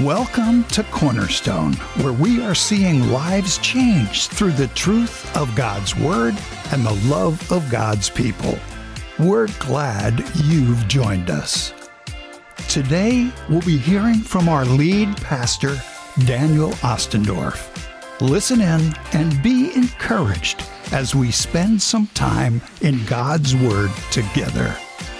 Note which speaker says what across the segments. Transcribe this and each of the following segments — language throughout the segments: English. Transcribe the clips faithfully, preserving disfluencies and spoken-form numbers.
Speaker 1: Welcome to Cornerstone, where we are seeing lives changed through the truth of God's Word and the love of God's people. We're glad you've joined us. Today, we'll be hearing from our lead pastor, Daniel Ostendorf. Listen in and be encouraged as we spend some time in God's Word together.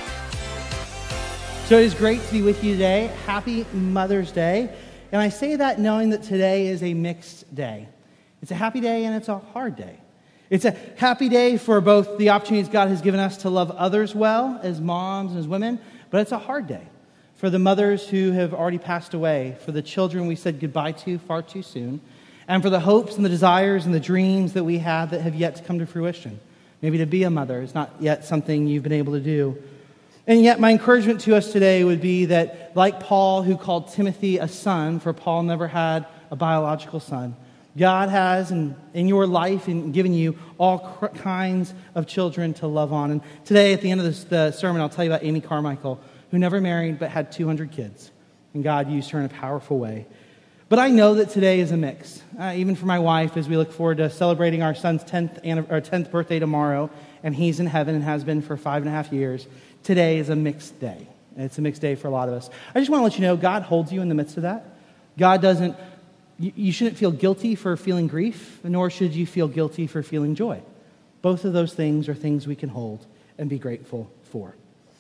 Speaker 2: So it is great to be with you today. Happy Mother's Day. And I say that knowing that today is a mixed day. It's a happy day and it's a hard day. It's a happy day for both the opportunities God has given us to love others well as moms and as women, but it's a hard day for the mothers who have already passed away, for the children we said goodbye to far too soon, and for the hopes and the desires and the dreams that we have that have yet to come to fruition. Maybe to be a mother is not yet something you've been able to do. And yet my encouragement to us today would be that, like Paul, who called Timothy a son, for Paul never had a biological son, God has in, in your life and given you all cr- kinds of children to love on. And today, at the end of this, the sermon, I'll tell you about Amy Carmichael, who never married but had two hundred kids. And God used her in a powerful way. But I know that today is a mix, uh, even for my wife, as we look forward to celebrating our son's tenth, or tenth birthday tomorrow, and he's in heaven and has been for five and a half years. Today is a mixed day. It's a mixed day for a lot of us. I just want to let you know, God holds you in the midst of that. God doesn't, you, you shouldn't feel guilty for feeling grief, nor should you feel guilty for feeling joy. Both of those things are things we can hold and be grateful for.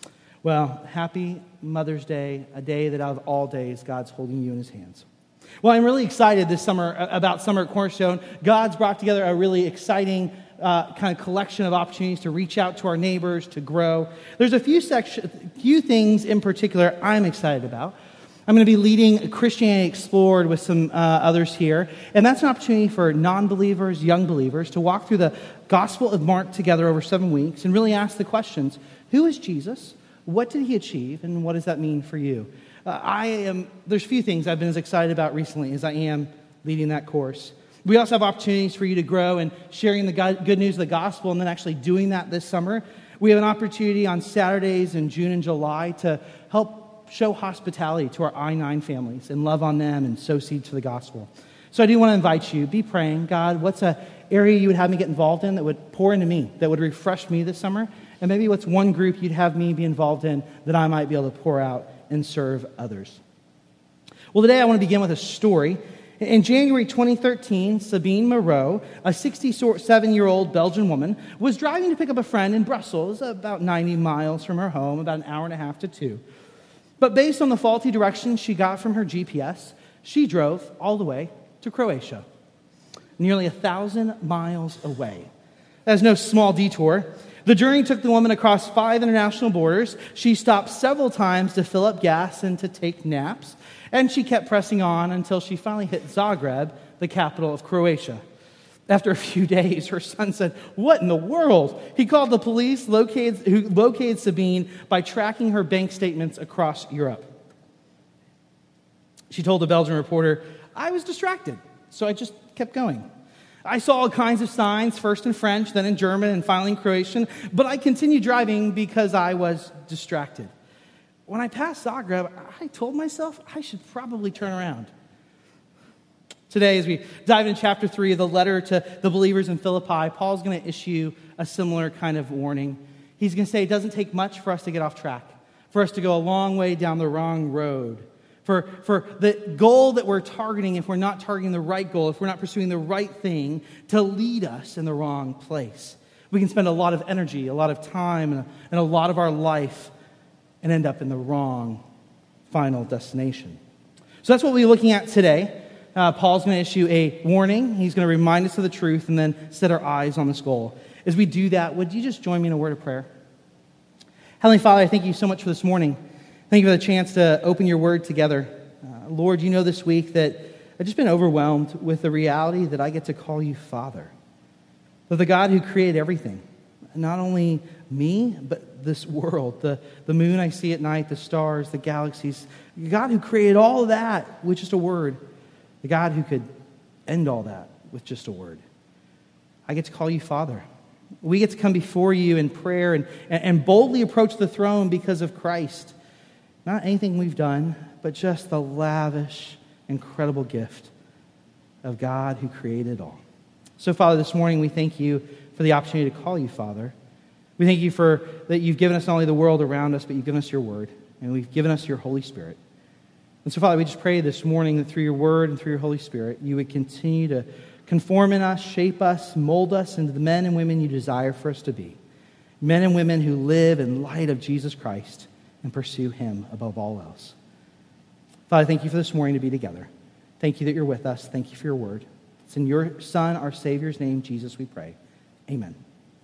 Speaker 2: Well, happy Mother's Day, a day that out of all days, God's holding you in his hands. Well, I'm really excited this summer about Summer at Cornerstone. God's brought together a really exciting Uh, kind of collection of opportunities to reach out to our neighbors, to grow. There's a few section, few things in particular I'm excited about. I'm going to be leading Christianity Explored with some uh, others here, and that's an opportunity for non-believers, young believers, to walk through the Gospel of Mark together over seven weeks and really ask the questions: who is Jesus? What did he achieve? And what does that mean for you? Uh, I am. There's a few things I've been as excited about recently as I am leading that course. We also have opportunities for you to grow in sharing the good news of the gospel and then actually doing that this summer. We have an opportunity on Saturdays in June and July to help show hospitality to our I nine families and love on them and sow seed to the gospel. So I do want to invite you, be praying, God, what's an area you would have me get involved in that would pour into me, that would refresh me this summer? And maybe what's one group you'd have me be involved in that I might be able to pour out and serve others? Well, today I want to begin with a story. In January twenty thirteen, Sabine Moreau, a sixty-seven-year-old Belgian woman, was driving to pick up a friend in Brussels, about ninety miles from her home, about an hour and a half to two. But based on the faulty directions she got from her G P S, she drove all the way to Croatia, nearly a thousand miles away. That is no small detour. The journey took the woman across five international borders. She stopped several times to fill up gas and to take naps. And she kept pressing on until she finally hit Zagreb, the capital of Croatia. After a few days, her son said, "What in the world?" He called the police, located, who located Sabine by tracking her bank statements across Europe. She told the Belgian reporter, "I was distracted, so I just kept going. I saw all kinds of signs, first in French, then in German, and finally in Croatian, but I continued driving because I was distracted. When I passed Zagreb, I told myself I should probably turn around." Today, as we dive into chapter three of the letter to the believers in Philippi, Paul's going to issue a similar kind of warning. He's going to say it doesn't take much for us to get off track, for us to go a long way down the wrong road, for, for the goal that we're targeting, if we're not targeting the right goal, if we're not pursuing the right thing, to lead us in the wrong place. We can spend a lot of energy, a lot of time, and a, and a lot of our life and end up in the wrong final destination. So that's what we'll be looking at today. Uh, Paul's going to issue a warning. He's going to remind us of the truth and then set our eyes on this goal. As we do that, would you just join me in a word of prayer? Heavenly Father, I thank you so much for this morning. Thank you for the chance to open your word together. Uh, Lord, you know this week that I've just been overwhelmed with the reality that I get to call you Father. That the God who created everything, not only me, but this world, the, the moon I see at night, the stars, the galaxies, the God who created all of that with just a word, the God who could end all that with just a word. I get to call you Father. We get to come before you in prayer and, and boldly approach the throne because of Christ. Not anything we've done, but just the lavish incredible gift of God who created all. So, Father, this morning we thank you for the opportunity to call you Father. We thank you for that you've given us not only the world around us, but you've given us your word, and we've given us your Holy Spirit. And so, Father, we just pray this morning that through your word and through your Holy Spirit, you would continue to conform in us, shape us, mold us into the men and women you desire for us to be. Men and women who live in light of Jesus Christ and pursue him above all else. Father, thank you for this morning to be together. Thank you that you're with us. Thank you for your word. It's in your Son, our Savior's name, Jesus, we pray. Amen.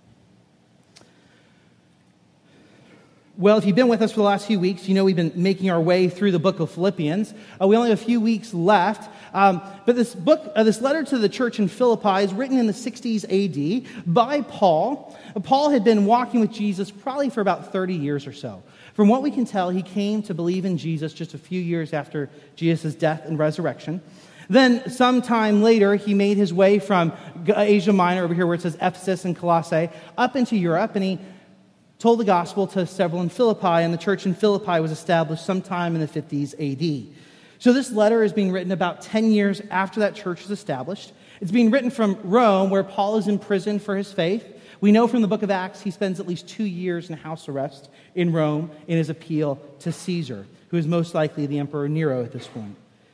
Speaker 2: Well, if you've been with us for the last few weeks, you know we've been making our way through the book of Philippians. Uh, we only have a few weeks left, um, but this book, uh, this letter to the church in Philippi is written in the sixties A D by Paul. Uh, Paul had been walking with Jesus probably for about thirty years or so. From what we can tell, he came to believe in Jesus just a few years after Jesus' death and resurrection. Then, sometime later, he made his way from Asia Minor, over here where it says Ephesus and Colossae, up into Europe, and he told the gospel to several in Philippi, and the church in Philippi was established sometime in the fifties A D. So this letter is being written about ten years after that church was established. It's being written from Rome, where Paul is in prison for his faith. We know from the book of Acts he spends at least two years in house arrest in Rome in his appeal to Caesar, who is most likely the Emperor Nero at this point.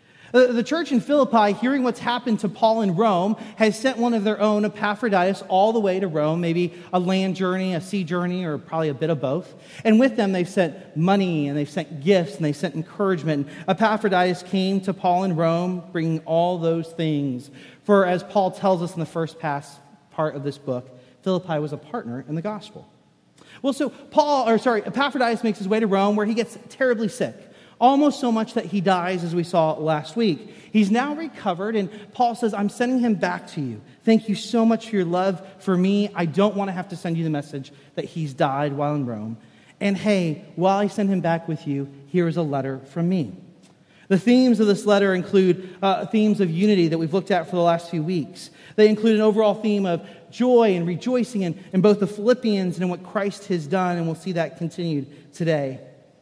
Speaker 2: The church in Philippi, hearing what's happened to Paul in Rome, has sent one of their own, Epaphroditus, all the way to Rome, maybe a land journey, a sea journey, or probably a bit of both. And with them, they've sent money, and they've sent gifts, and they've sent encouragement. Epaphroditus came to Paul in Rome, bringing all those things. For as Paul tells us in the first pass part of this book, Philippi was a partner in the gospel. Well, so Paul, or sorry, Epaphroditus makes his way to Rome, where he gets terribly sick. Almost so much that he dies, as we saw last week. He's now recovered, and Paul says, I'm sending him back to you. Thank you so much for your love for me. I don't want to have to send you the message that he's died while in Rome. And hey, while I send him back with you, here is a letter from me. The themes of this letter include uh, themes of unity that we've looked at for the last few weeks. They include an overall theme of joy and rejoicing in, in both the Philippians and in what Christ has done, and we'll see that continued today.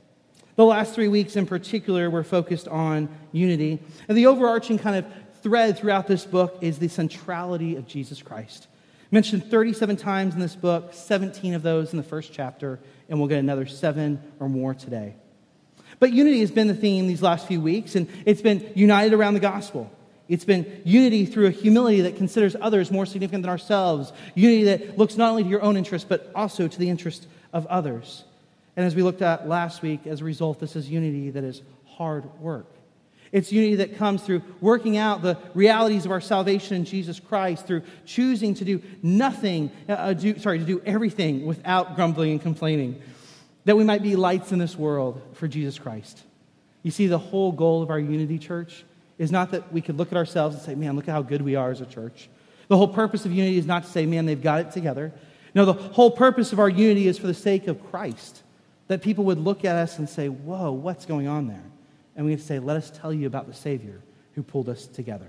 Speaker 2: The last three weeks in particular were focused on unity. And the overarching kind of thread throughout this book is the centrality of Jesus Christ. Mentioned thirty-seven times in this book, seventeen of those in the first chapter, and we'll get another seven or more today. But unity has been the theme these last few weeks, and it's been united around the gospel. It's been unity through a humility that considers others more significant than ourselves. Unity that looks not only to your own interest, but also to the interest of others. And as we looked at last week, as a result, this is unity that is hard work. It's unity that comes through working out the realities of our salvation in Jesus Christ, through choosing to do nothing, uh, do, sorry, to do everything without grumbling and complaining, that we might be lights in this world for Jesus Christ. You see, the whole goal of our unity, church, is not that we could look at ourselves and say, man, look at how good we are as a church. The whole purpose of unity is not to say, man, they've got it together. No, the whole purpose of our unity is for the sake of Christ. That people would look at us and say, whoa, what's going on there? And we'd say, let us tell you about the Savior who pulled us together.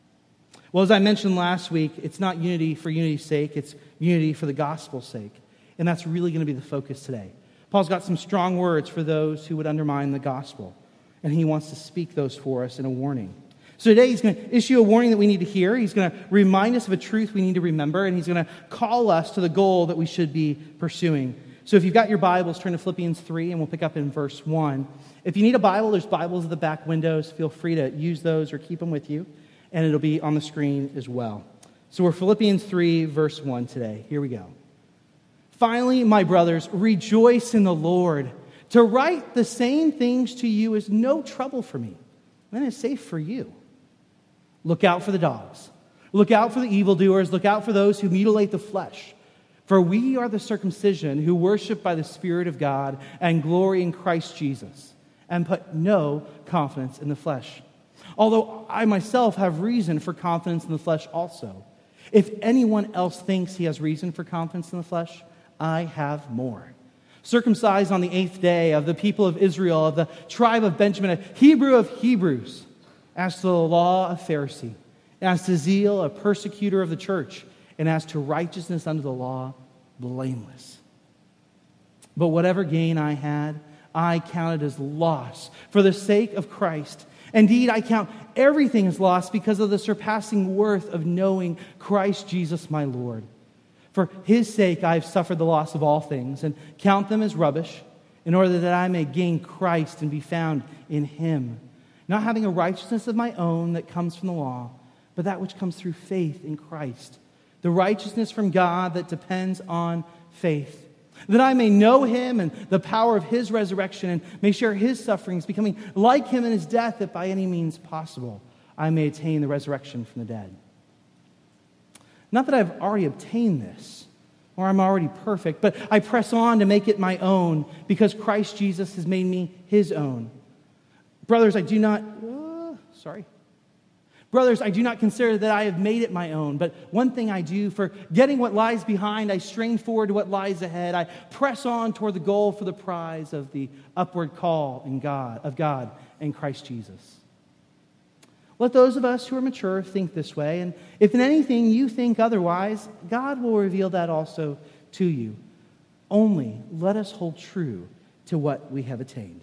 Speaker 2: Well, as I mentioned last week, it's not unity for unity's sake, it's unity for the gospel's sake. And that's really going to be the focus today. Paul's got some strong words for those who would undermine the gospel. And he wants to speak those for us in a warning. So today he's going to issue a warning that we need to hear. He's going to remind us of a truth we need to remember. And he's going to call us to the goal that we should be pursuing. So if you've got your Bibles, turn to Philippians three, and we'll pick up in verse one. If you need a Bible, there's Bibles at the back windows. Feel free to use those or keep them with you, and it'll be on the screen as well. So we're Philippians three, verse one today. Here we go. Finally, my brothers, rejoice in the Lord. To write the same things to you is no trouble for me, and it's safe for you. Look out for the dogs. Look out for the evildoers. Look out for those who mutilate the flesh. For we are the circumcision who worship by the Spirit of God and glory in Christ Jesus and put no confidence in the flesh. Although I myself have reason for confidence in the flesh also. If anyone else thinks he has reason for confidence in the flesh, I have more. Circumcised on the eighth day, of the people of Israel, of the tribe of Benjamin, a Hebrew of Hebrews, as to the law, a Pharisee, as to zeal, a persecutor of the church, and as to righteousness under the law, blameless. But whatever gain I had, I counted as loss for the sake of Christ. Indeed, I count everything as lost because of the surpassing worth of knowing Christ Jesus my Lord. For his sake I have suffered the loss of all things and count them as rubbish, in order that I may gain Christ and be found in him, not having a righteousness of my own that comes from the law, but that which comes through faith in Christ, the righteousness from God that depends on faith, that I may know him and the power of his resurrection and may share his sufferings, becoming like him in his death, that by any means possible I may attain the resurrection from the dead. Not that I've already obtained this, or I'm already perfect, but I press on to make it my own because Christ Jesus has made me his own. Brothers, I do not, uh, sorry. Brothers, I do not consider that I have made it my own, but one thing I do, forgetting what lies behind, I strain forward to what lies ahead. I press on toward the goal for the prize of the upward call in God, of God in Christ Jesus. Let those of us who are mature think this way, and if in anything you think otherwise, God will reveal that also to you. Only let us hold true to what we have attained.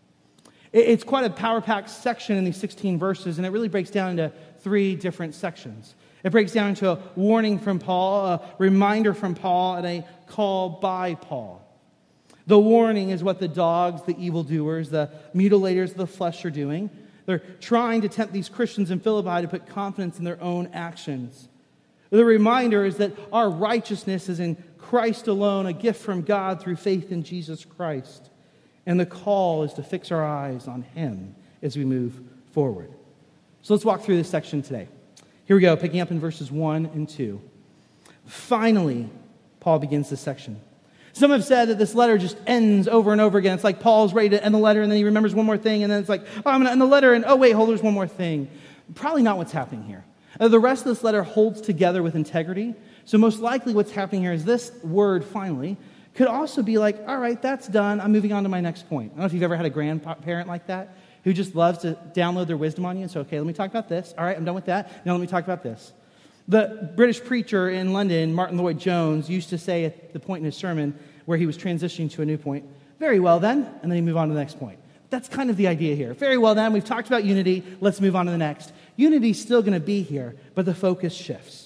Speaker 2: It's quite a power-packed section in these sixteen verses, and it really breaks down into three different sections. It breaks down into a warning from Paul, a reminder from Paul, and a call by Paul. The warning is what the dogs, the evildoers, the mutilators of the flesh are doing. They're trying to tempt these Christians in Philippi to put confidence in their own actions. The reminder is that our righteousness is in Christ alone, a gift from God through faith in Jesus Christ. And the call is to fix our eyes on him as we move forward. So let's walk through this section today. Here we go, picking up in verses one and two. Finally, Paul begins this section. Some have said that this letter just ends over and over again. It's like Paul's ready to end the letter, and then he remembers one more thing, and then it's like, oh, I'm going to end the letter, and oh, wait, hold, there's one more thing. Probably not what's happening here. Uh, the rest of this letter holds together with integrity. So most likely what's happening here is this word, finally, could also be like, all right, that's done. I'm moving on to my next point. I don't know if you've ever had a grandparent like that who just loves to download their wisdom on you. And so, okay, let me talk about this. All right, I'm done with that. Now let me talk about this. The British preacher in London, Martin Lloyd-Jones, used to say at the point in his sermon where he was transitioning to a new point, very well then, and then he'd move on to the next point. That's kind of the idea here. Very well then, we've talked about unity, let's move on to the next. Unity's still going to be here, but the focus shifts.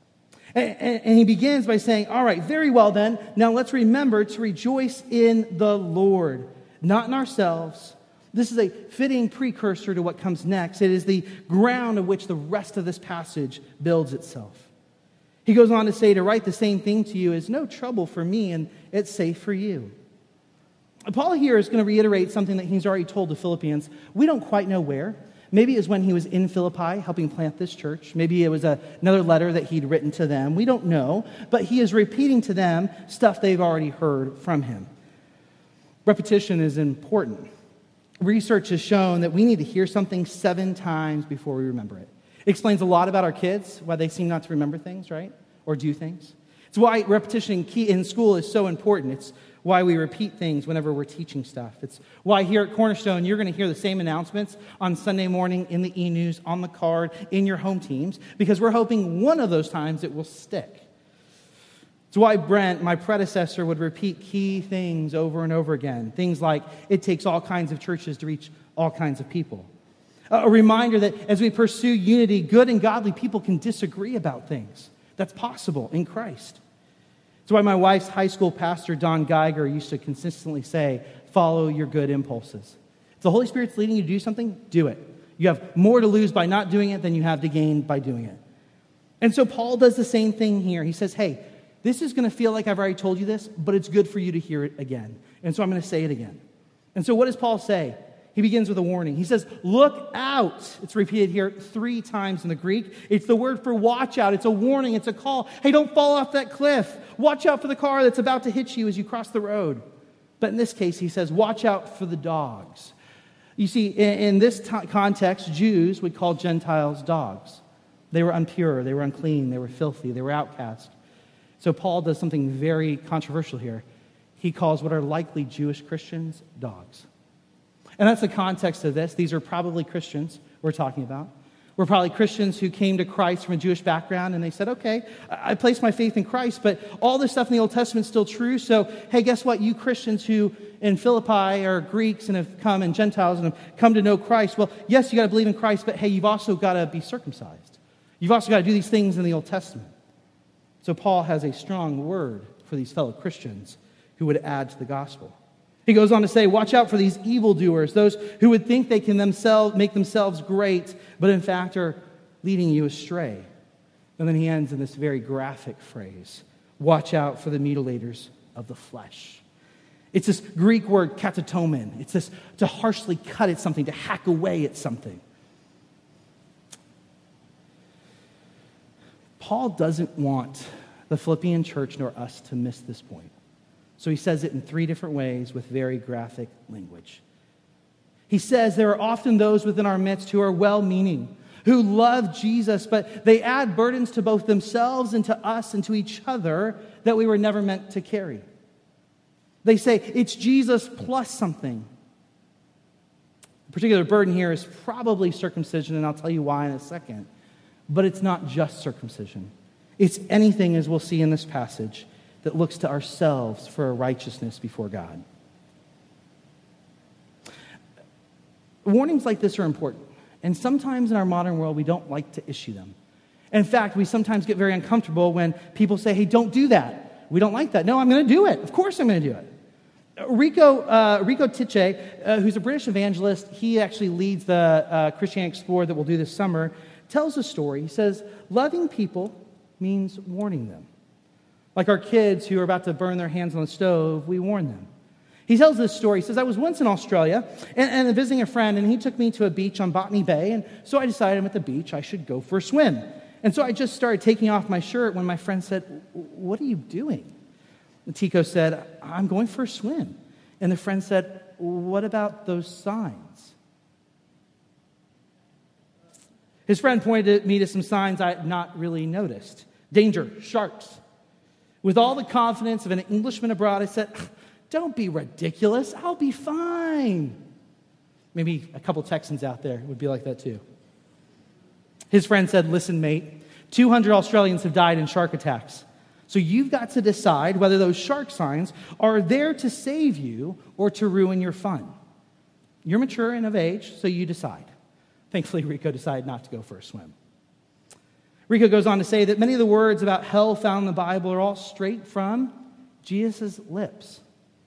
Speaker 2: And he begins by saying, all right, very well then, now let's remember to rejoice in the Lord, not in ourselves. This is a fitting precursor to what comes next. It is the ground on which the rest of this passage builds itself. He goes on to say, to write the same thing to you is no trouble for me, and it's safe for you. Paul here is going to reiterate something that he's already told the Philippians. We don't quite know where. Maybe it was when he was in Philippi helping plant this church. Maybe it was a, another letter that he'd written to them. We don't know. But he is repeating to them stuff they've already heard from him. Repetition is important. Research has shown that we need to hear something seven times before we remember it. It explains a lot about our kids, why they seem not to remember things, right? Or do things. It's why repetition in school is so important. It's why we repeat things whenever we're teaching stuff. It's why here at Cornerstone, you're going to hear the same announcements on Sunday morning in the e-news, on the card, in your home teams, because we're hoping one of those times it will stick. It's why Brent, my predecessor, would repeat key things over and over again. Things like, it takes all kinds of churches to reach all kinds of people. A reminder that as we pursue unity, good and godly people can disagree about things. That's possible in Christ. It's why my wife's high school pastor, Don Geiger, used to consistently say, follow your good impulses. If the Holy Spirit's leading you to do something, do it. You have more to lose by not doing it than you have to gain by doing it. And so Paul does the same thing here. He says, hey, this is going to feel like I've already told you this, but it's good for you to hear it again. And so I'm going to say it again. And so what does Paul say? He begins with a warning. He says, look out. It's repeated here three times in the Greek. It's the word for watch out. It's a warning. It's a call. Hey, don't fall off that cliff. Watch out for the car that's about to hit you as you cross the road. But in this case, he says, watch out for the dogs. You see, in, in this t- context, Jews would call Gentiles dogs. They were impure. They were unclean. They were filthy. They were outcast. So Paul does something very controversial here. He calls what are likely Jewish Christians dogs. And that's the context of this. These are probably Christians we're talking about. were probably Christians who came to Christ from a Jewish background, and they said, okay, I placed my faith in Christ, but all this stuff in the Old Testament is still true, so hey, guess what? You Christians who in Philippi are Greeks and have come, and Gentiles, and have come to know Christ, well, yes, you got to believe in Christ, but hey, you've also got to be circumcised. You've also got to do these things in the Old Testament. So Paul has a strong word for these fellow Christians who would add to the gospel. He goes on to say, watch out for these evildoers, those who would think they can themselves make themselves great, but in fact are leading you astray. And then he ends in this very graphic phrase, watch out for the mutilators of the flesh. It's this Greek word katatomen. It's this to harshly cut at something, to hack away at something. Paul doesn't want the Philippian church nor us to miss this point. So he says it in three different ways with very graphic language. He says there are often those within our midst who are well-meaning, who love Jesus, but they add burdens to both themselves and to us and to each other that we were never meant to carry. They say it's Jesus plus something. The particular burden here is probably circumcision, and I'll tell you why in a second. But it's not just circumcision. It's anything, as we'll see in this passage, that looks to ourselves for a righteousness before God. Warnings like this are important. And sometimes in our modern world, we don't like to issue them. In fact, we sometimes get very uncomfortable when people say, hey, don't do that. We don't like that. No, I'm going to do it. Of course I'm going to do it. Rico, uh, Rico Tiche, uh, who's a British evangelist, he actually leads the uh, Christianity Explorer that we'll do this summer, tells a story. He says, loving people means warning them. Like our kids who are about to burn their hands on the stove, we warn them. He tells this story. He says, I was once in Australia and, and visiting a friend, and he took me to a beach on Botany Bay, and so I decided I'm at the beach, I should go for a swim. And so I just started taking off my shirt when my friend said, what are you doing? And Tico said, I'm going for a swim. And the friend said, what about those signs? His friend pointed me to some signs I had not really noticed. Danger, sharks. With all the confidence of an Englishman abroad, I said, don't be ridiculous. I'll be fine. Maybe a couple Texans out there would be like that too. His friend said, listen, mate, two hundred Australians have died in shark attacks. So you've got to decide whether those shark signs are there to save you or to ruin your fun. You're mature and of age, so you decide. Thankfully, Rico decided not to go for a swim. Rico goes on to say that many of the words about hell found in the Bible are all straight from Jesus' lips.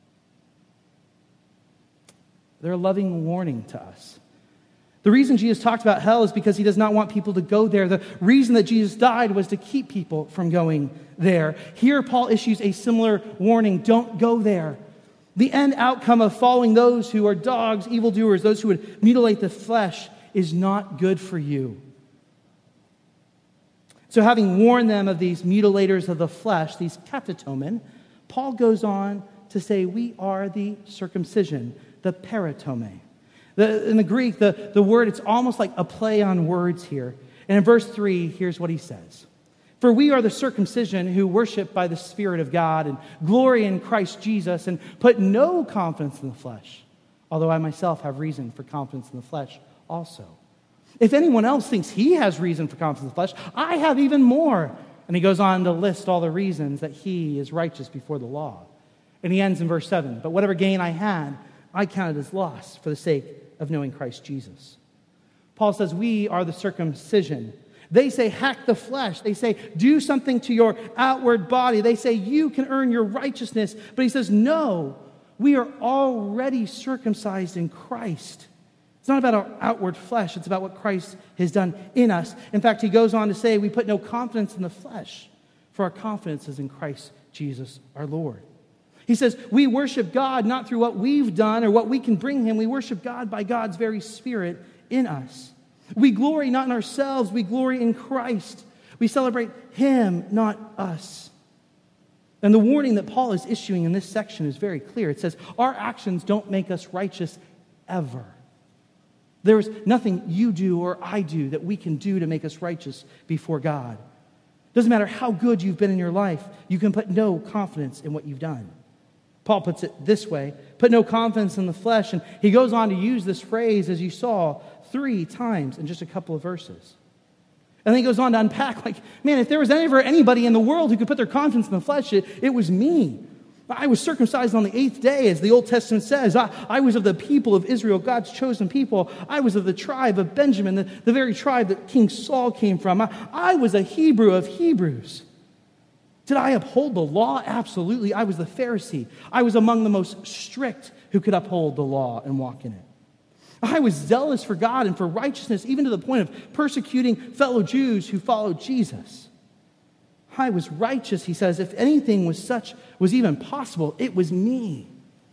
Speaker 2: They're a loving warning to us. The reason Jesus talked about hell is because he does not want people to go there. The reason that Jesus died was to keep people from going there. Here, Paul issues a similar warning. Don't go there. The end outcome of following those who are dogs, evildoers, those who would mutilate the flesh is not good for you. So having warned them of these mutilators of the flesh, these katatomen, Paul goes on to say we are the circumcision, the peritome. The, in the Greek, the, the word, it's almost like a play on words here. And in verse three, here's what he says. For we are the circumcision who worship by the Spirit of God and glory in Christ Jesus and put no confidence in the flesh, although I myself have reason for confidence in the flesh also. If anyone else thinks he has reason for confidence in the flesh, I have even more. And he goes on to list all the reasons that he is righteous before the law. And he ends in verse seven. But whatever gain I had, I counted as loss for the sake of knowing Christ Jesus. Paul says we are the circumcision. They say hack the flesh. They say do something to your outward body. They say you can earn your righteousness. But he says no, we are already circumcised in Christ. It's not about our outward flesh. It's about what Christ has done in us. In fact, he goes on to say we put no confidence in the flesh, for our confidence is in Christ Jesus our Lord. He says we worship God not through what we've done or what we can bring him. We worship God by God's very Spirit in us. We glory not in ourselves. We glory in Christ. We celebrate him, not us. And the warning that Paul is issuing in this section is very clear. It says our actions don't make us righteous ever. There is nothing you do or I do that we can do to make us righteous before God. Doesn't matter how good you've been in your life, you can put no confidence in what you've done. Paul puts it this way, put no confidence in the flesh, and he goes on to use this phrase, as you saw, three times in just a couple of verses. And then he goes on to unpack, like, man, if there was ever anybody in the world who could put their confidence in the flesh, it, it was me. I was circumcised on the eighth day, as the Old Testament says. I, I was of the people of Israel, God's chosen people. I was of the tribe of Benjamin, the, the very tribe that King Saul came from. I, I was a Hebrew of Hebrews. Did I uphold the law? Absolutely. I was the Pharisee. I was among the most strict who could uphold the law and walk in it. I was zealous for God and for righteousness, even to the point of persecuting fellow Jews who followed Jesus. I was righteous, he says. If anything was such, was even possible, it was me.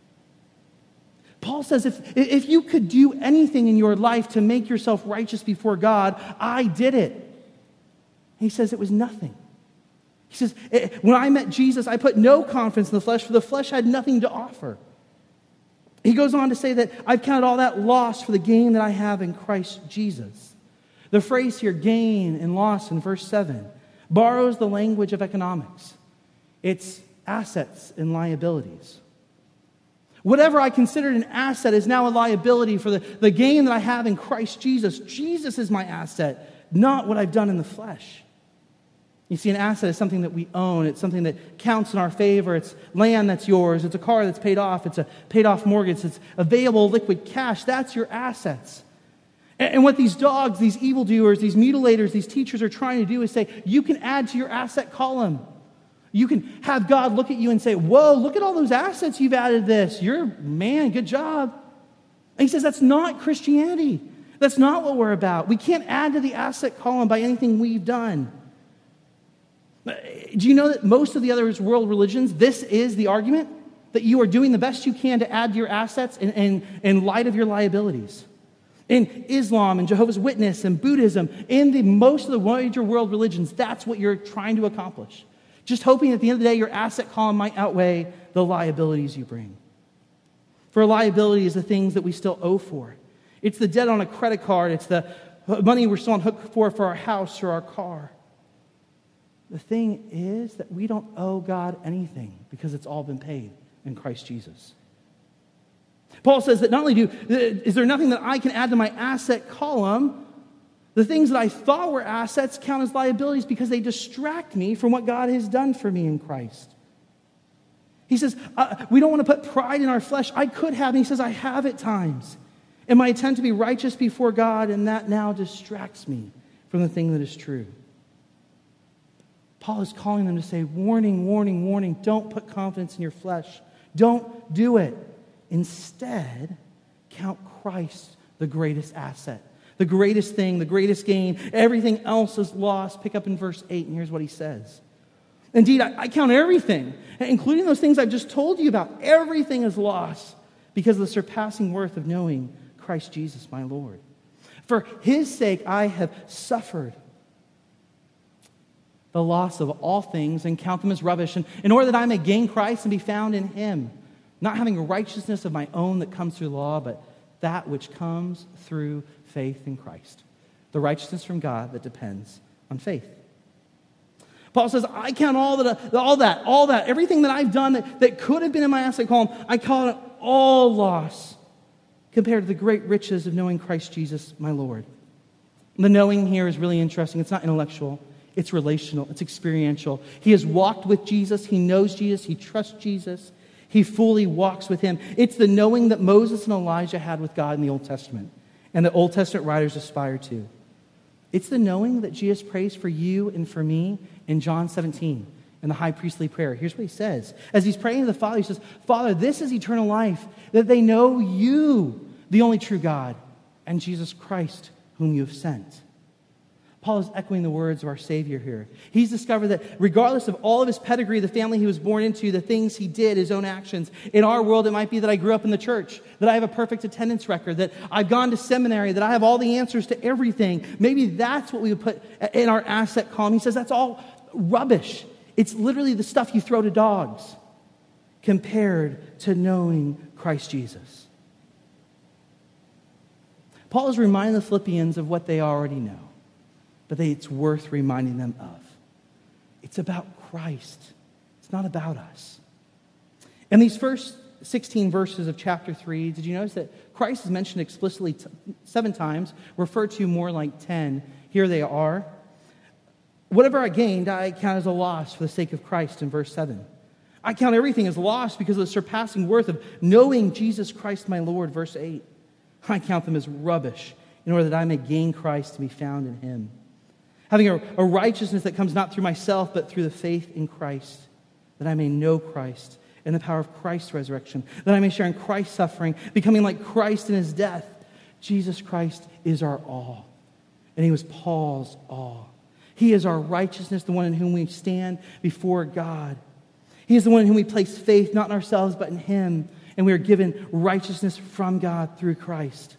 Speaker 2: Paul says, if, if you could do anything in your life to make yourself righteous before God, I did it. He says it was nothing. He says, when I met Jesus, I put no confidence in the flesh, for the flesh had nothing to offer. He goes on to say that I've counted all that loss for the gain that I have in Christ Jesus. The phrase here, gain and loss, in verse seven, borrows the language of economics. It's assets and liabilities. Whatever I considered an asset is now a liability for the, the gain that I have in Christ Jesus. Jesus is my asset, not what I've done in the flesh. You see, an asset is something that we own. It's something that counts in our favor. It's land that's yours. It's a car that's paid off. It's a paid off mortgage. It's available liquid cash. That's your assets. And, and what these dogs, these evildoers, these mutilators, these teachers are trying to do is say, you can add to your asset column. You can have God look at you and say, whoa, look at all those assets you've added to this. You're, man, good job. And he says, that's not Christianity. That's not what we're about. We can't add to the asset column by anything we've done. Do you know that most of the other world religions, this is the argument? That you are doing the best you can to add to your assets in, in, in light of your liabilities. In Islam and Jehovah's Witness and Buddhism, in the most of the major world religions, that's what you're trying to accomplish. Just hoping at the end of the day your asset column might outweigh the liabilities you bring. For a liability is the things that we still owe for. It's the debt on a credit card. It's the money we're still on hook for for our house or our car. The thing is that we don't owe God anything because it's all been paid in Christ Jesus. Paul says that not only do is there nothing that I can add to my asset column, the things that I thought were assets count as liabilities because they distract me from what God has done for me in Christ. He says, uh, we don't want to put pride in our flesh. I could have, and he says, I have at times. In my attempt to be righteous before God, and that now distracts me from the thing that is true. Paul is calling them to say, warning, warning, warning, don't put confidence in your flesh. Don't do it. Instead, count Christ the greatest asset, the greatest thing, the greatest gain. Everything else is lost. Pick up in verse eight, and here's what he says. Indeed, I, I count everything, including those things I've just told you about. Everything is lost because of the surpassing worth of knowing Christ Jesus, my Lord. For his sake, I have suffered the loss of all things and count them as rubbish, and in order that I may gain Christ and be found in him, not having a righteousness of my own that comes through law, but that which comes through faith in Christ, the righteousness from God that depends on faith. Paul says, I count all that, all that, all that, everything that I've done that, that could have been in my asset column, I call it all loss compared to the great riches of knowing Christ Jesus, my Lord. The knowing here is really interesting. It's not intellectual. It's relational. It's experiential. He has walked with Jesus. He knows Jesus. He trusts Jesus. He fully walks with him. It's the knowing that Moses and Elijah had with God in the Old Testament and the Old Testament writers aspire to. It's the knowing that Jesus prays for you and for me in John seventeen in the high priestly prayer. Here's what he says. As he's praying to the Father, he says, Father, this is eternal life, that they know you, the only true God, and Jesus Christ, whom you have sent. Paul is echoing the words of our Savior here. He's discovered that regardless of all of his pedigree, the family he was born into, the things he did, his own actions, in our world it might be that I grew up in the church, that I have a perfect attendance record, that I've gone to seminary, that I have all the answers to everything. Maybe that's what we would put in our asset column. He says that's all rubbish. It's literally the stuff you throw to dogs compared to knowing Christ Jesus. Paul is reminding the Philippians of what they already know, but they, it's worth reminding them of. It's about Christ. It's not about us. In these first sixteen verses of chapter three, did you notice that Christ is mentioned explicitly t- seven times, referred to more like ten? Here they are. Whatever I gained, I count as a loss for the sake of Christ in verse seven. I count everything as loss because of the surpassing worth of knowing Jesus Christ my Lord, verse eight. I count them as rubbish in order that I may gain Christ and be found in him. Having a, a righteousness that comes not through myself, but through the faith in Christ, that I may know Christ and the power of Christ's resurrection, that I may share in Christ's suffering, becoming like Christ in his death. Jesus Christ is our all, and he was Paul's all. He is our righteousness, the one in whom we stand before God. He is the one in whom we place faith, not in ourselves, but in him, and we are given righteousness from God through Christ.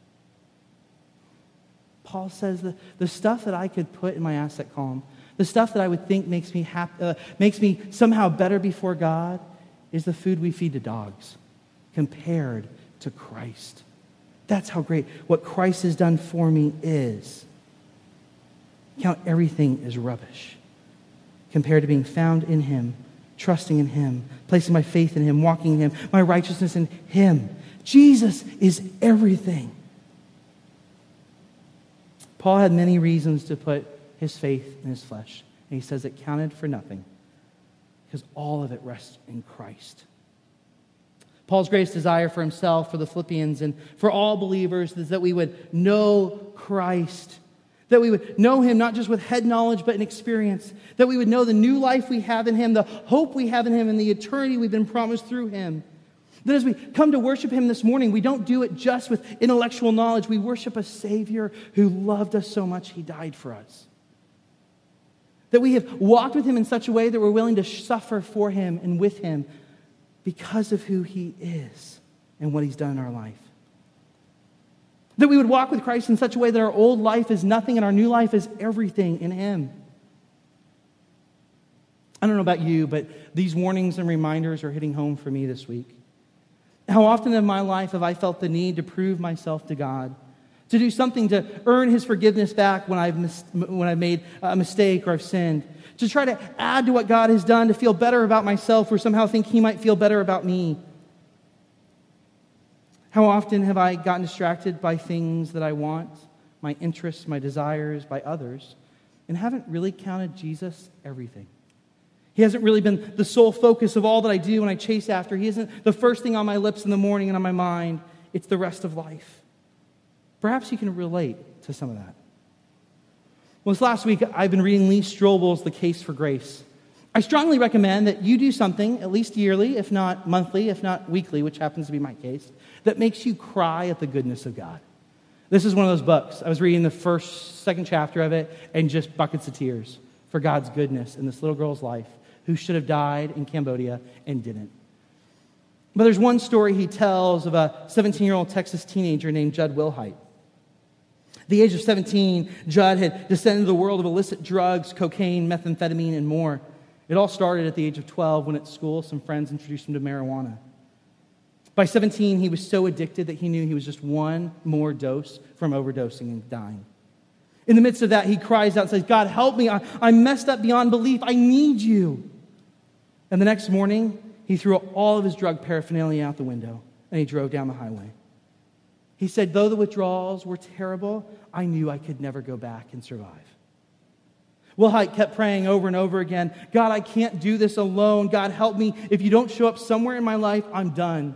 Speaker 2: Paul says the, the stuff that I could put in my asset column, the stuff that I would think makes me happy, uh, makes me somehow better before God, is the food we feed to dogs compared to Christ. That's how great what Christ has done for me is. Count everything as rubbish compared to being found in him, trusting in him, placing my faith in him, walking in him, my righteousness in him. Jesus is everything. Paul had many reasons to put his faith in his flesh. And he says it counted for nothing because all of it rests in Christ. Paul's greatest desire for himself, for the Philippians, and for all believers is that we would know Christ. That we would know him not just with head knowledge, but in experience. That we would know the new life we have in him, the hope we have in him, and the eternity we've been promised through him. That as we come to worship him this morning, we don't do it just with intellectual knowledge. We worship a Savior who loved us so much, he died for us. That we have walked with him in such a way that we're willing to suffer for him and with him because of who he is and what he's done in our life. That we would walk with Christ in such a way that our old life is nothing and our new life is everything in him. I don't know about you, but these warnings and reminders are hitting home for me this week. How often in my life have I felt the need to prove myself to God, to do something to earn his forgiveness back when I've mis- when I've made a mistake or I've sinned, to try to add to what God has done, to feel better about myself or somehow think he might feel better about me. How often have I gotten distracted by things that I want, my interests, my desires, by others, and haven't really counted Jesus everything? He hasn't really been the sole focus of all that I do and I chase after. He isn't the first thing on my lips in the morning and on my mind. It's the rest of life. Perhaps you can relate to some of that. Well, this last week, I've been reading Lee Strobel's The Case for Grace. I strongly recommend that you do something, at least yearly, if not monthly, if not weekly, which happens to be my case, that makes you cry at the goodness of God. This is one of those books. I was reading the first, second chapter of it, and just buckets of tears for God's goodness in this little girl's life who should have died in Cambodia and didn't. But there's one story he tells of a seventeen-year-old Texas teenager named Judd Wilhite. At the age of seventeen, Judd had descended into the world of illicit drugs, cocaine, methamphetamine, and more. It all started at the age of twelve when at school some friends introduced him to marijuana. By seventeen, he was so addicted that he knew he was just one more dose from overdosing and dying. In the midst of that, he cries out and says, God, help me. I, I'm messed up beyond belief. I need you. And the next morning, he threw all of his drug paraphernalia out the window and he drove down the highway. He said, though the withdrawals were terrible, I knew I could never go back and survive. Wilhite kept praying over and over again, God, I can't do this alone. God, help me. If you don't show up somewhere in my life, I'm done.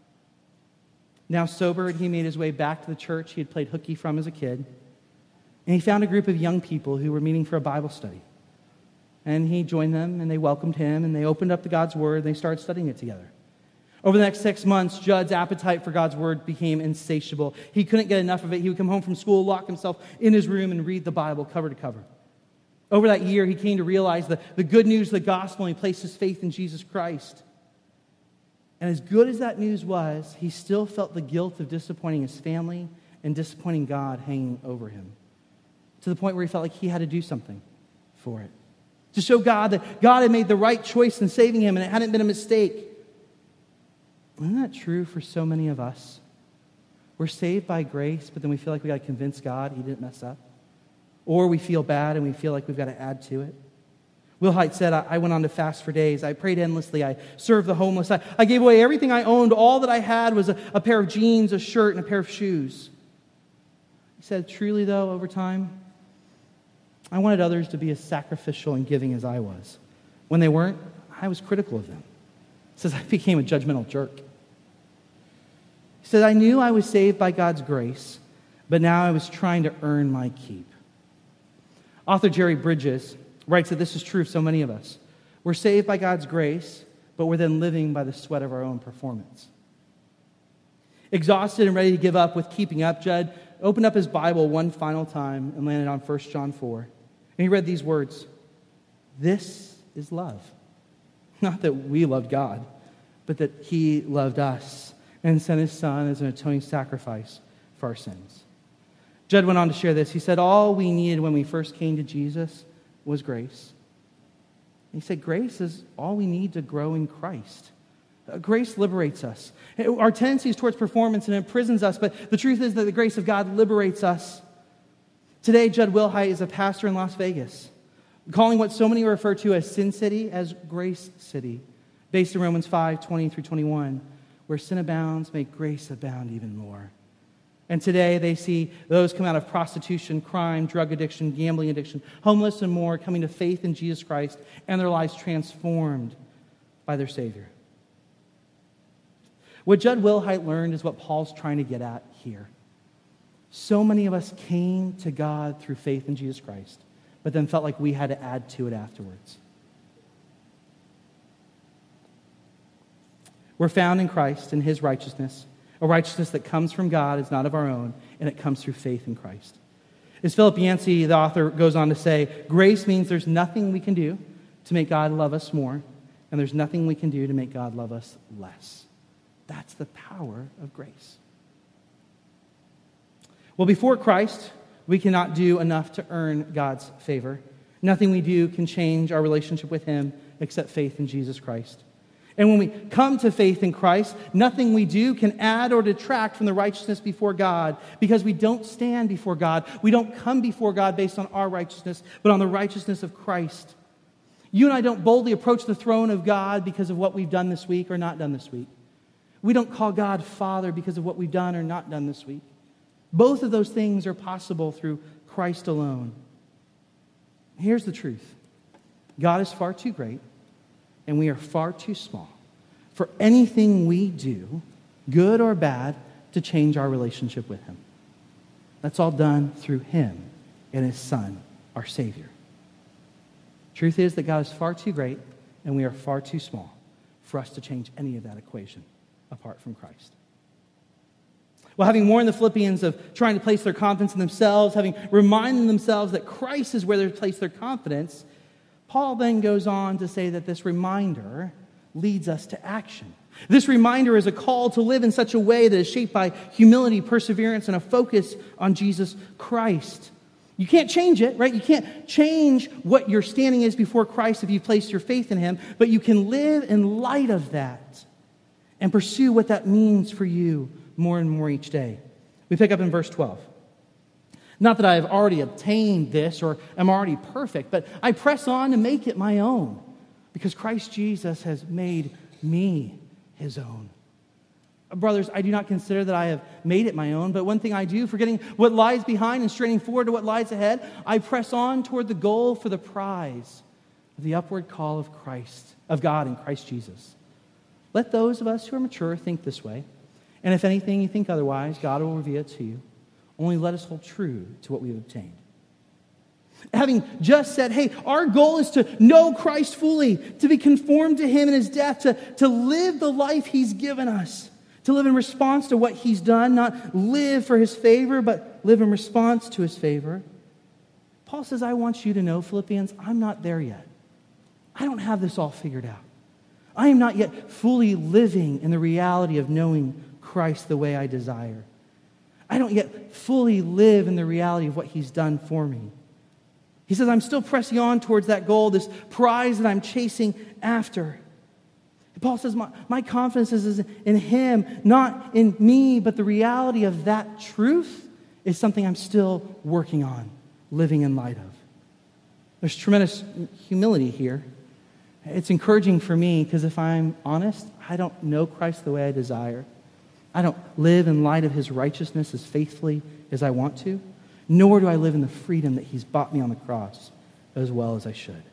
Speaker 2: Now sobered, he made his way back to the church he had played hooky from as a kid. And he found a group of young people who were meeting for a Bible study. And he joined them, and they welcomed him, and they opened up the God's Word, and they started studying it together. Over the next six months, Judd's appetite for God's Word became insatiable. He couldn't get enough of it. He would come home from school, lock himself in his room, and read the Bible cover to cover. Over that year, he came to realize the, the good news of the gospel, and he placed his faith in Jesus Christ. And as good as that news was, he still felt the guilt of disappointing his family and disappointing God hanging over him, to the point where he felt like he had to do something for it, to show God that God had made the right choice in saving him and it hadn't been a mistake. Isn't that true for so many of us? We're saved by grace, but then we feel like we got to convince God he didn't mess up. Or we feel bad and we feel like we've got to add to it. Wilhite said, I went on to fast for days. I prayed endlessly. I served the homeless. I, I gave away everything I owned. All that I had was a, a pair of jeans, a shirt, and a pair of shoes. He said, truly though, over time, I wanted others to be as sacrificial and giving as I was. When they weren't, I was critical of them. He says, I became a judgmental jerk. He said, I knew I was saved by God's grace, but now I was trying to earn my keep. Author Jerry Bridges writes that this is true of so many of us. We're saved by God's grace, but we're then living by the sweat of our own performance. Exhausted and ready to give up with keeping up, Judd opened up his Bible one final time and landed on First John four. And he read these words, this is love. Not that we loved God, but that he loved us and sent his son as an atoning sacrifice for our sins. Judd went on to share this. He said, all we needed when we first came to Jesus was grace. He said, grace is all we need to grow in Christ. Uh, grace liberates us. Our tendency is towards performance and imprisons us, but the truth is that the grace of God liberates us. Today, Judd Wilhite is a pastor in Las Vegas, calling what so many refer to as Sin City as Grace City, based in Romans five, twenty through twenty-one, where sin abounds, make grace abound even more. And today they see those come out of prostitution, crime, drug addiction, gambling addiction, homeless and more, coming to faith in Jesus Christ and their lives transformed by their Savior. What Judd Wilhite learned is what Paul's trying to get at here. So many of us came to God through faith in Jesus Christ, but then felt like we had to add to it afterwards. We're found in Christ and his righteousness. A righteousness that comes from God is not of our own, and it comes through faith in Christ. As Philip Yancey, the author, goes on to say, grace means there's nothing we can do to make God love us more, and there's nothing we can do to make God love us less. That's the power of grace. Well, before Christ, we cannot do enough to earn God's favor. Nothing we do can change our relationship with him except faith in Jesus Christ. And when we come to faith in Christ, nothing we do can add or detract from the righteousness before God, because we don't stand before God. We don't come before God based on our righteousness, but on the righteousness of Christ. You and I don't boldly approach the throne of God because of what we've done this week or not done this week. We don't call God Father because of what we've done or not done this week. Both of those things are possible through Christ alone. Here's the truth. God is far too great, and we are far too small for anything we do, good or bad, to change our relationship with him. That's all done through him and his Son, our Savior. Truth is that God is far too great, and we are far too small for us to change any of that equation apart from Christ. Well, having warned the Philippians of trying to place their confidence in themselves, having reminded themselves that Christ is where they place their confidence, Paul then goes on to say that this reminder leads us to action. This reminder is a call to live in such a way that is shaped by humility, perseverance, and a focus on Jesus Christ. You can't change it, right? You can't change what your standing is before Christ if you place your faith in him, but you can live in light of that and pursue what that means for you more and more each day. We pick up in verse twelve. Not that I have already obtained this or am already perfect, but I press on to make it my own, because Christ Jesus has made me his own. Brothers, I do not consider that I have made it my own, but one thing I do, forgetting what lies behind and straining forward to what lies ahead, I press on toward the goal for the prize of the upward call of Christ, of God in Christ Jesus. Let those of us who are mature think this way. And if anything you think otherwise, God will reveal it to you. Only let us hold true to what we have obtained. Having just said, hey, our goal is to know Christ fully, to be conformed to him in his death, to, to live the life he's given us, to live in response to what he's done, not live for his favor, but live in response to his favor. Paul says, I want you to know, Philippians, I'm not there yet. I don't have this all figured out. I am not yet fully living in the reality of knowing Christ the way I desire. I don't yet fully live in the reality of what he's done for me. He says, I'm still pressing on towards that goal, this prize that I'm chasing after. Paul says, my, my confidence is in him, not in me, but the reality of that truth is something I'm still working on, living in light of. There's tremendous humility here. It's encouraging for me because if I'm honest, I don't know Christ the way I desire. I don't live in light of his righteousness as faithfully as I want to. nor do I live in the freedom that he's bought me on the cross as well as I should.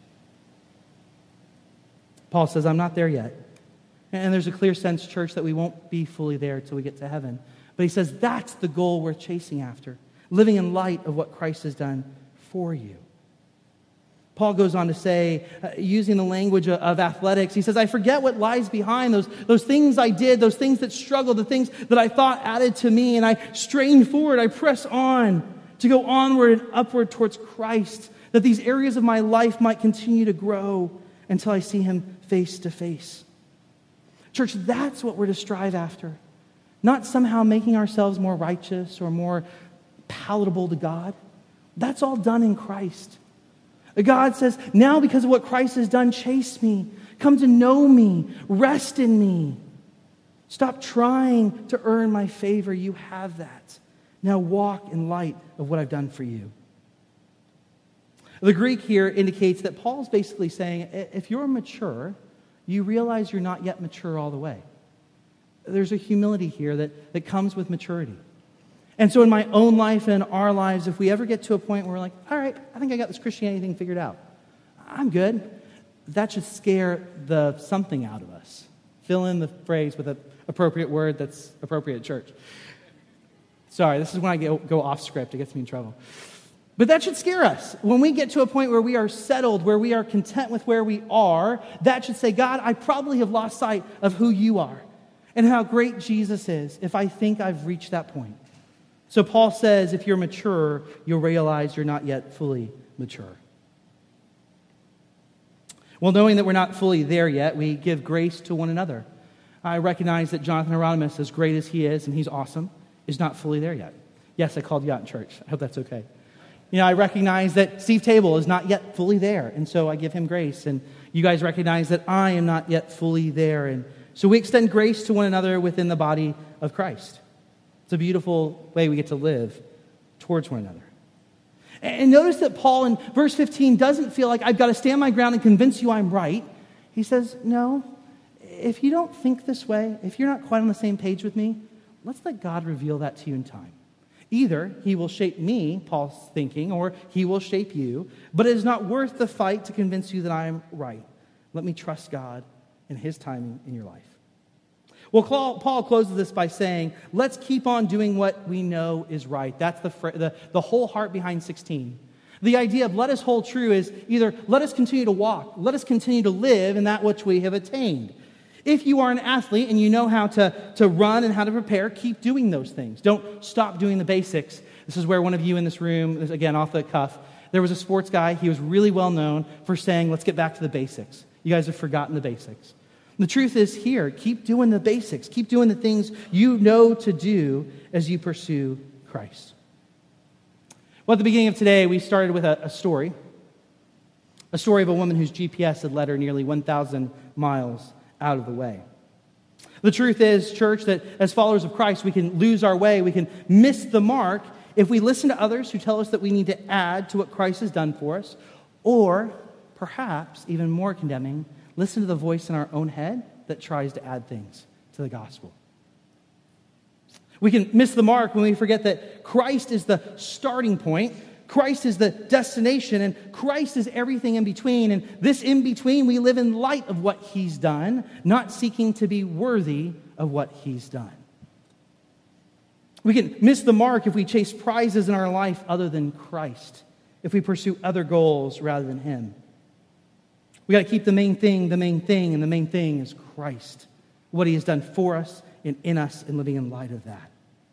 Speaker 2: Paul says, I'm not there yet. And there's a clear sense, church, that we won't be fully there until we get to heaven. But he says that's the goal we're chasing after, living in light of what Christ has done for you. Paul goes on to say, uh, using the language of, of athletics, he says, I forget what lies behind, those, those things I did, those things that struggled, the things that I thought added to me, and I strain forward, I press on to go onward and upward towards Christ, that these areas of my life might continue to grow until I see him face to face. Church, that's what we're to strive after. Not somehow making ourselves more righteous or more palatable to God. That's all done in Christ. God says, now because of what Christ has done, chase me. Come to know me. Rest in me. Stop trying to earn my favor. You have that. Now walk in light of what I've done for you. The Greek here indicates that Paul's basically saying, if you're mature, you realize you're not yet mature all the way. There's a humility here that, that comes with maturity. And so in my own life and our lives, if we ever get to a point where we're like, all right, I think I got this Christianity thing figured out. I'm good. That should scare the something out of us. Fill in the phrase with an appropriate word that's appropriate at church. Sorry, this is when I get, go off script. It gets me in trouble. But that should scare us. When we get to a point where we are settled, where we are content with where we are, that should say, God, I probably have lost sight of who you are and how great Jesus is if I think I've reached that point. So Paul says, if you're mature, you'll realize you're not yet fully mature. Well, knowing that we're not fully there yet, we give grace to one another. I recognize that Jonathan Hieronymus, as great as he is, and he's awesome, is not fully there yet. Yes, I called you out in church. I hope that's okay. You know, I recognize that Steve Table is not yet fully there, and so I give him grace. And you guys recognize that I am not yet fully there. And so we extend grace to one another within the body of Christ. It's a beautiful way we get to live towards one another. And notice that Paul in verse fifteen doesn't feel like I've got to stand my ground and convince you I'm right. He says, no, if you don't think this way, if you're not quite on the same page with me, let's let God reveal that to you in time. Either he will shape me, Paul's thinking, or he will shape you, but it is not worth the fight to convince you that I am right. Let me trust God and his timing in your life. Well, Paul closes this by saying, let's keep on doing what we know is right. That's the, the, the whole heart behind sixteen. The idea of let us hold true is either let us continue to walk, let us continue to live in that which we have attained. If you are an athlete and you know how to, to run and how to prepare, keep doing those things. Don't stop doing the basics. This is where one of you in this room, again, off the cuff, there was a sports guy. He was really well known for saying, let's get back to the basics. You guys have forgotten the basics. The truth is here, keep doing the basics. Keep doing the things you know to do as you pursue Christ. Well, at the beginning of today, we started with a, a story. A story of a woman whose G P S had led her nearly one thousand miles out of the way. The truth is, church, that as followers of Christ, we can lose our way, we can miss the mark if we listen to others who tell us that we need to add to what Christ has done for us, or perhaps, even more condemning, listen to the voice in our own head that tries to add things to the gospel. We can miss the mark when we forget that Christ is the starting point, Christ is the destination, and Christ is everything in between. And this in between, we live in light of what he's done, not seeking to be worthy of what he's done. We can miss the mark if we chase prizes in our life other than Christ, if we pursue other goals rather than him. We got to keep the main thing, the main thing, and the main thing is Christ, what he has done for us and in us, and living in light of that.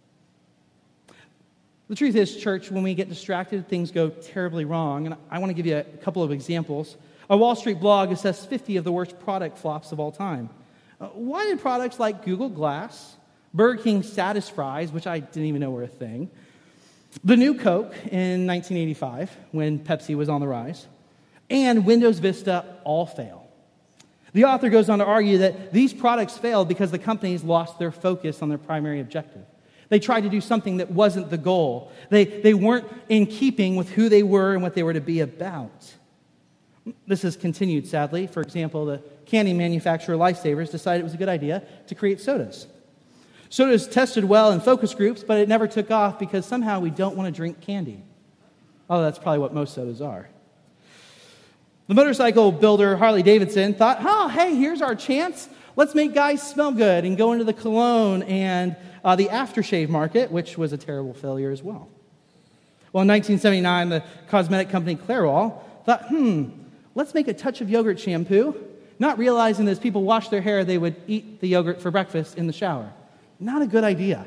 Speaker 2: The truth is, church, when we get distracted, things go terribly wrong. And I want to give you a couple of examples. A Wall Street blog assessed fifty of the worst product flops of all time. Uh, why did products like Google Glass, Burger King Status Fries, which I didn't even know were a thing, the new Coke in nineteen eighty-five, when Pepsi was on the rise, and Windows Vista all fail? The author goes on to argue that these products failed because the companies lost their focus on their primary objective. They tried to do something that wasn't the goal. They, they weren't in keeping with who they were and what they were to be about. This has continued, sadly. For example, the candy manufacturer Lifesavers decided it was a good idea to create sodas. Soda's tested well in focus groups, but it never took off because somehow we don't want to drink candy. Oh, that's probably what most sodas are. The motorcycle builder Harley Davidson thought, oh, hey, here's our chance. Let's make guys smell good and go into the cologne and uh, the aftershave market, which was a terrible failure as well. Well, in nineteen seventy-nine, the cosmetic company Clairol thought, hmm, let's make a touch of yogurt shampoo, not realizing that as people washed their hair, they would eat the yogurt for breakfast in the shower. Not a good idea.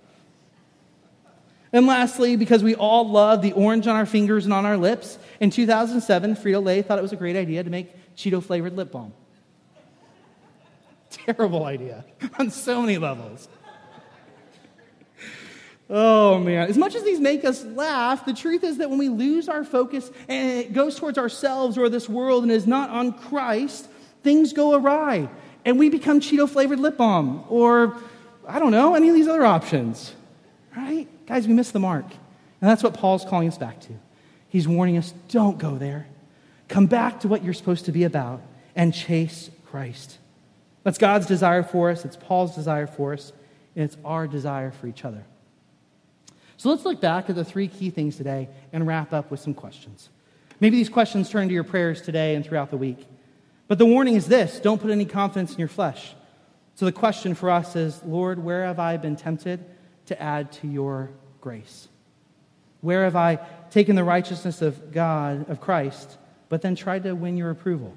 Speaker 2: And lastly, because we all love the orange on our fingers and on our lips, in two thousand seven, Frito-Lay thought it was a great idea to make Cheeto-flavored lip balm. Terrible idea on so many levels. Oh, man. As much as these make us laugh, the truth is that when we lose our focus and it goes towards ourselves or this world and is not on Christ, things go awry. And we become Cheeto-flavored lip balm or, I don't know, any of these other options. Right? Guys, we miss the mark. And that's what Paul's calling us back to. He's warning us, don't go there. Come back to what you're supposed to be about and chase Christ. That's God's desire for us. It's Paul's desire for us. And it's our desire for each other. So let's look back at the three key things today and wrap up with some questions. Maybe these questions turn to your prayers today and throughout the week. But the warning is this: don't put any confidence in your flesh. So the question for us is, Lord, where have I been tempted to add to your grace? Where have I taken the righteousness of God, of Christ, but then tried to win your approval?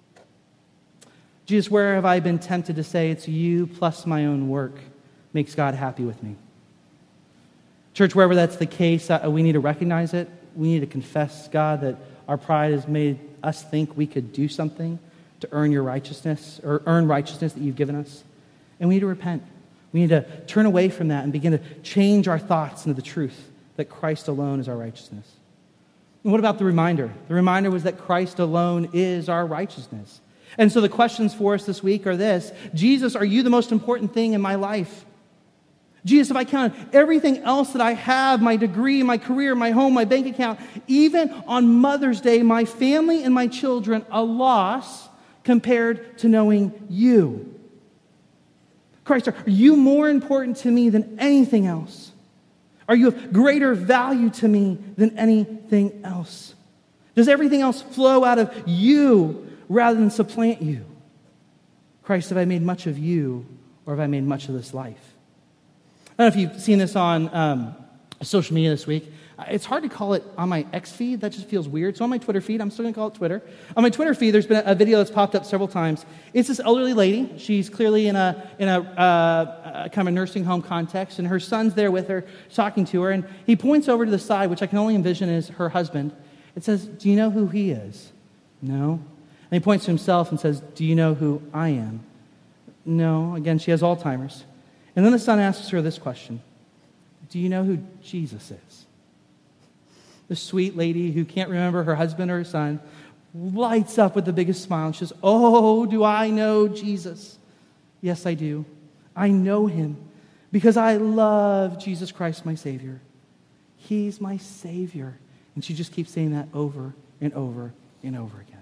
Speaker 2: Jesus, where have I been tempted to say it's you plus my own work makes God happy with me? Church, wherever that's the case, uh, we need to recognize it. We need to confess, God, that our pride has made us think we could do something to earn your righteousness, or earn righteousness that you've given us. And we need to repent. We need to turn away from that and begin to change our thoughts into the truth that Christ alone is our righteousness. And what about the reminder? The reminder was that Christ alone is our righteousness. And so the questions for us this week are this: Jesus, are you the most important thing in my life? Jesus, if I count everything else that I have, my degree, my career, my home, my bank account, even on Mother's Day, my family and my children, a loss compared to knowing you. Christ, are you more important to me than anything else? Are you of greater value to me than anything else? Does everything else flow out of you rather than supplant you? Christ, have I made much of you, or have I made much of this life? I don't know if you've seen this on um, social media this week. It's hard to call it on my X feed. That just feels weird. So on my Twitter feed, I'm still going to call it Twitter. On my Twitter feed, there's been a video that's popped up several times. It's this elderly lady. She's clearly in a in a, uh, a kind of a nursing home context, and her son's there with her, talking to her. And he points over to the side, which I can only envision is her husband. It says, "Do you know who he is?" "No." And he points to himself and says, "Do you know who I am?" "No." Again, she has Alzheimer's. And then the son asks her this question: "Do you know who Jesus is?" The sweet lady who can't remember her husband or her son lights up with the biggest smile and says, "Oh, do I know Jesus? Yes, I do. I know him because I love Jesus Christ, my Savior. He's my Savior." And she just keeps saying that over and over and over again.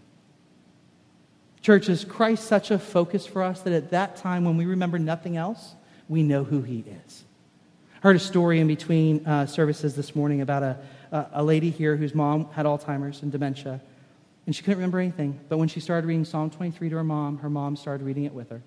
Speaker 2: Church, is Christ such a focus for us that at that time when we remember nothing else, we know who he is? I heard a story in between uh, services this morning about a, a, a lady here whose mom had Alzheimer's and dementia, and she couldn't remember anything. But when she started reading Psalm twenty-three to her mom, her mom started reading it with her.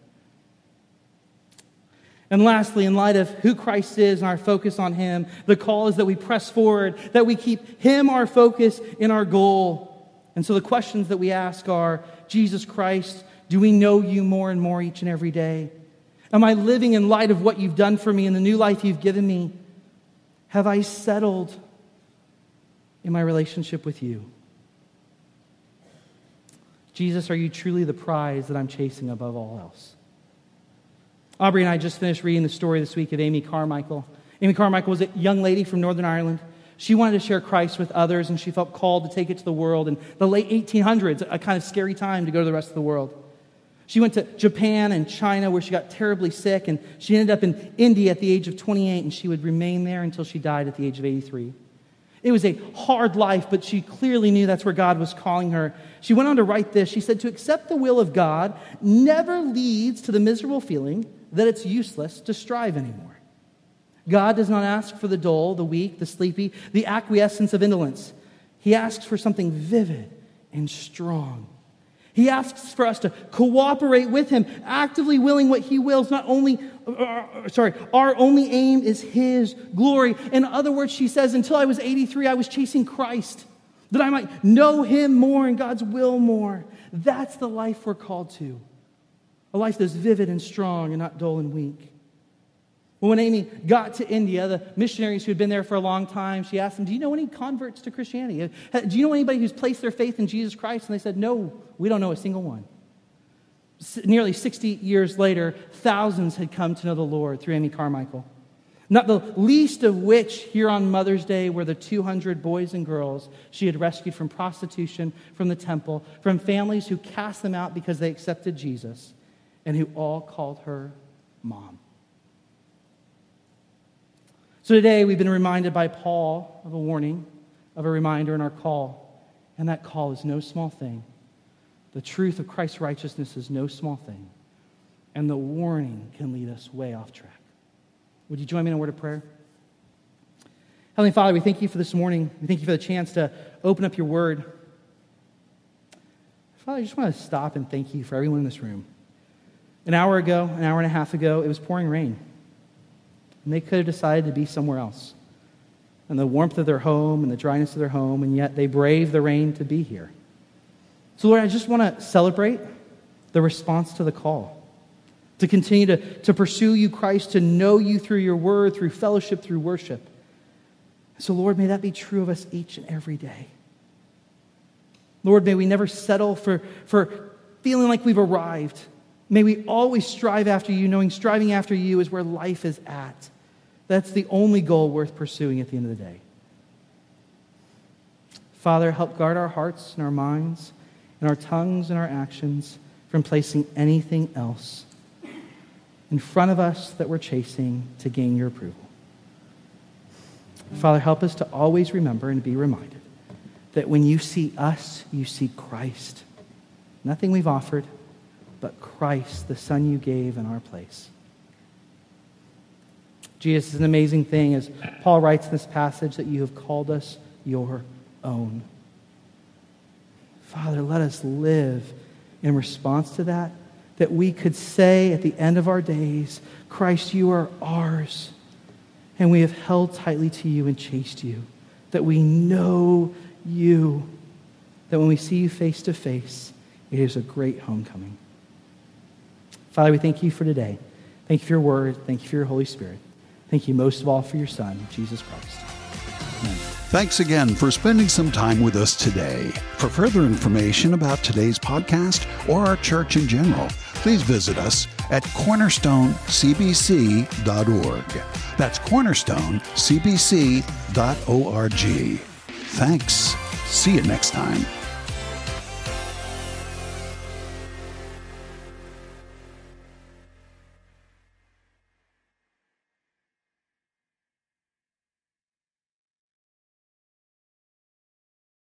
Speaker 2: And lastly, in light of who Christ is and our focus on him, the call is that we press forward, that we keep him our focus and our goal. And so the questions that we ask are, Jesus Christ, do we know you more and more each and every day? Am I living in light of what you've done for me and the new life you've given me? Have I settled in my relationship with you? Jesus, are you truly the prize that I'm chasing above all else? Aubrey and I just finished reading the story this week of Amy Carmichael. Amy Carmichael was a young lady from Northern Ireland. She wanted to share Christ with others, and she felt called to take it to the world. In the late eighteen hundreds, a kind of scary time to go to the rest of the world. She went to Japan and China, where she got terribly sick, and she ended up in India at the age of twenty-eight, and she would remain there until she died at the age of eighty-three. It was a hard life, but she clearly knew that's where God was calling her. She went on to write this. She said, "To accept the will of God never leads to the miserable feeling that it's useless to strive anymore. God does not ask for the dull, the weak, the sleepy, the acquiescence of indolence. He asks for something vivid and strong. He asks for us to cooperate with him, actively willing what he wills. Not only, uh, sorry, our only aim is his glory. In other words, she says, until I was eighty-three, I was chasing Christ, that I might know him more and God's will more. That's the life we're called to. A life that's vivid and strong and not dull and weak. Well, when Amy got to India, the missionaries who had been there for a long time, she asked them, do you know any converts to Christianity? Do you know anybody who's placed their faith in Jesus Christ? And they said, no, we don't know a single one. S- nearly sixty years later, thousands had come to know the Lord through Amy Carmichael. Not the least of which here on Mother's Day were the two hundred boys and girls she had rescued from prostitution, from the temple, from families who cast them out because they accepted Jesus, and who all called her Mom. So today we've been reminded by Paul of a warning, of a reminder in our call. And that call is no small thing. The truth of Christ's righteousness is no small thing. And the warning can lead us way off track. Would you join me in a word of prayer? Heavenly Father, we thank you for this morning. We thank you for the chance to open up your word. Father, I just want to stop and thank you for everyone in this room. An hour ago, an hour and a half ago, it was pouring rain. And they could have decided to be somewhere else. And the warmth of their home and the dryness of their home, and yet they braved the rain to be here. So Lord, I just want to celebrate the response to the call. To continue to, to pursue you, Christ, to know you through your word, through fellowship, through worship. So Lord, may that be true of us each and every day. Lord, may we never settle for, for feeling like we've arrived. May we always strive after you, knowing striving after you is where life is at. That's the only goal worth pursuing at the end of the day. Father, help guard our hearts and our minds and our tongues and our actions from placing anything else in front of us that we're chasing to gain your approval. Father, help us to always remember and be reminded that when you see us, you see Christ. Nothing we've offered, but Christ, the Son you gave in our place. Jesus, is an amazing thing, as Paul writes in this passage, that you have called us your own. Father, let us live in response to that, that we could say at the end of our days, Christ, you are ours, and we have held tightly to you and chased you, that we know you, that when we see you face to face, it is a great homecoming. Father, we thank you for today. Thank you for your word. Thank you for your Holy Spirit. Thank you most of all for your Son, Jesus Christ. Amen.
Speaker 1: Thanks again for spending some time with us today. For further information about today's podcast or our church in general, please visit us at cornerstone c b c dot org. That's cornerstone c b c dot org. Thanks. See you next time.